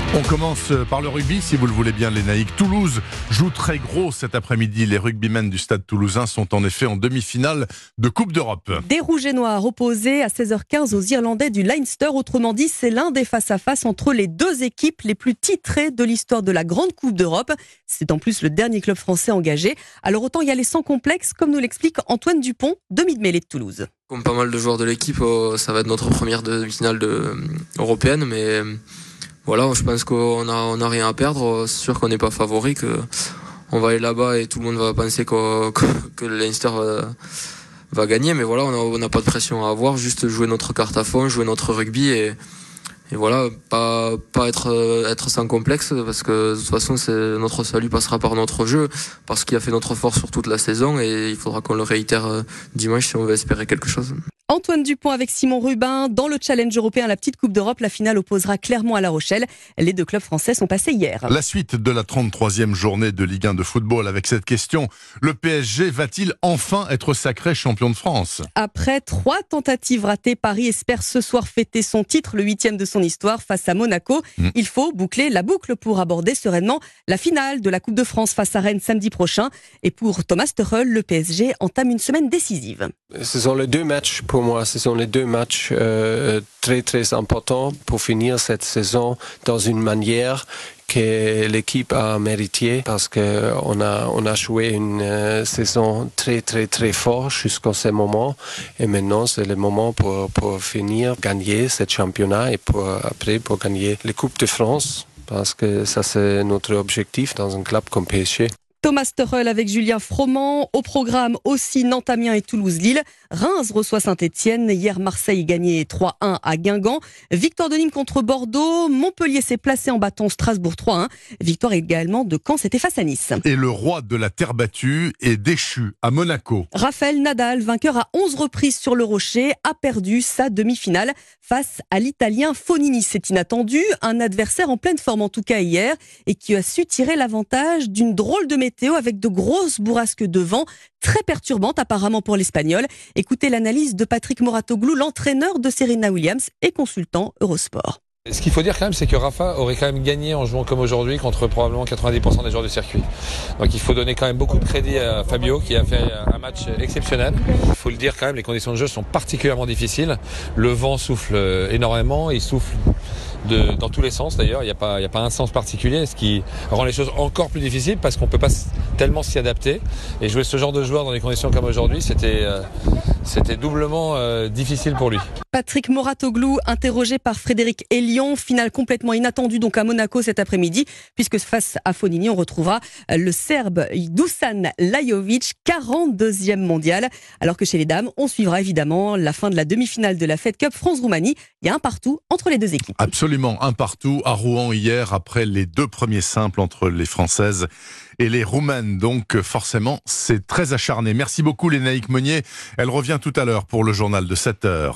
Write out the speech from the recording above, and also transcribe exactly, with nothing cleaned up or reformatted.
On commence par le rugby, si vous le voulez bien, les Naïcs. Toulouse joue très gros cet après-midi. Les rugbymen du stade toulousain sont en effet en demi-finale de Coupe d'Europe. Des Rouges et Noirs opposés à seize heures quinze aux Irlandais du Leinster. Autrement dit, c'est l'un des face-à-face entre les deux équipes les plus titrées de l'histoire de la Grande Coupe d'Europe. C'est en plus le dernier club français engagé. Alors autant y aller sans complexe, comme nous l'explique Antoine Dupont, demi-de-mêlée de Toulouse. Comme pas mal de joueurs de l'équipe, ça va être notre première demi-finale de, européenne, mais... Voilà, je pense qu'on a, on a rien à perdre. C'est sûr qu'on n'est pas favori, que on va aller là-bas et tout le monde va penser que, que, que le Leinster va, va gagner. Mais voilà, on n'a pas de pression à avoir, juste jouer notre carte à fond, jouer notre rugby et, et voilà, pas, pas être, être sans complexe, parce que de toute façon, c'est, notre salut passera par notre jeu, parce qu'il a fait notre force sur toute la saison et il faudra qu'on le réitère dimanche si on veut espérer quelque chose. Antoine Dupont avec Simon Rubin. Dans le challenge européen, la petite Coupe d'Europe, la finale opposera Clermont à La Rochelle. Les deux clubs français sont passés hier. La suite de la trente-troisième journée de Ligue un de football avec cette question. Le P S G va-t-il enfin être sacré champion de France ? Après trois tentatives ratées, Paris espère ce soir fêter son titre, le huitième de son histoire, face à Monaco. Mmh. Il faut boucler la boucle pour aborder sereinement la finale de la Coupe de France face à Rennes samedi prochain. Et pour Thomas Tuchel, le P S G entame une semaine décisive. Ce sont les deux matchs pour moi, ce sont les deux matchs euh, très très importants pour finir cette saison dans une manière que l'équipe a mérité, parce que on a on a joué une euh, saison très très très forte jusqu'à ce moment, et maintenant c'est le moment pour pour finir gagner ce championnat et pour après pour gagner les Coupes de France, parce que ça c'est notre objectif dans un club comme P S G. Thomas Tuchel avec Julien Froment. Au programme aussi Nantes, Amiens et Toulouse-Lille. Reims reçoit Saint-Etienne. Hier, Marseille gagnait trois un à Guingamp. Victoire de Nîmes contre Bordeaux. Montpellier s'est placé en bâton Strasbourg trois un. Victoire également de Caen, c'était face à Nice. Et le roi de la terre battue est déchu à Monaco. Raphaël Nadal, vainqueur à onze reprises sur le rocher, a perdu sa demi-finale face à l'Italien Fognini. C'est inattendu. Un adversaire en pleine forme en tout cas hier et qui a su tirer l'avantage d'une drôle de météo avec de grosses bourrasques de vent, très perturbantes apparemment pour l'Espagnol. Écoutez l'analyse de Patrick Mouratoglou, l'entraîneur de Serena Williams et consultant Eurosport. Ce qu'il faut dire quand même, c'est que Rafa aurait quand même gagné en jouant comme aujourd'hui contre probablement quatre-vingt-dix pour cent des joueurs du circuit. Donc il faut donner quand même beaucoup de crédit à Fabio qui a fait un match exceptionnel. Il faut le dire quand même, les conditions de jeu sont particulièrement difficiles. Le vent souffle énormément, il souffle de, dans tous les sens d'ailleurs, il n'y a pas, il n'y a pas un sens particulier, ce qui rend les choses encore plus difficiles parce qu'on ne peut pas tellement s'y adapter. Et jouer ce genre de joueur dans des conditions comme aujourd'hui, c'était, euh, c'était doublement euh, difficile pour lui. Patrick Mouratoglou, interrogé par Frédéric Elion, finale complètement inattendue donc à Monaco cet après-midi, puisque face à Fognini, on retrouvera le Serbe Dusan Lajovic, quarante-deuxième mondial. Alors que chez les dames, on suivra évidemment la fin de la demi-finale de la Fed Cup France-Roumanie. Il y a un partout entre les deux équipes. Absolument, un partout à Rouen hier après les deux premiers simples entre les Françaises et les Roumaines. Donc forcément, c'est très acharné. Merci beaucoup Lénaïque Meunier. Elle revient tout à l'heure pour le journal de sept heures.